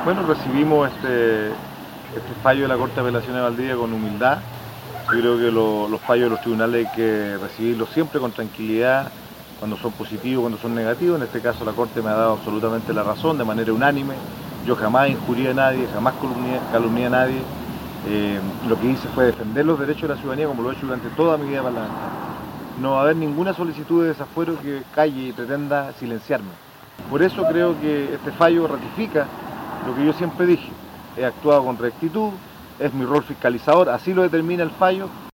Bueno, recibimos este fallo de la Corte de Apelaciones de Valdivia con humildad. Yo creo que los fallos de los tribunales hay que recibirlos siempre con tranquilidad, cuando son positivos, cuando son negativos. En este caso la Corte me ha dado absolutamente la razón, de manera unánime. Yo jamás injurié a nadie, jamás calumnié a nadie. Lo que hice fue defender los derechos de la ciudadanía como lo he hecho durante toda mi vida parlamentaria. No va a haber ninguna solicitud de desafuero que calle y pretenda silenciarme. Por eso creo que este fallo ratifica lo que yo siempre dije. He actuado con rectitud, es mi rol fiscalizador, así lo determina el fallo.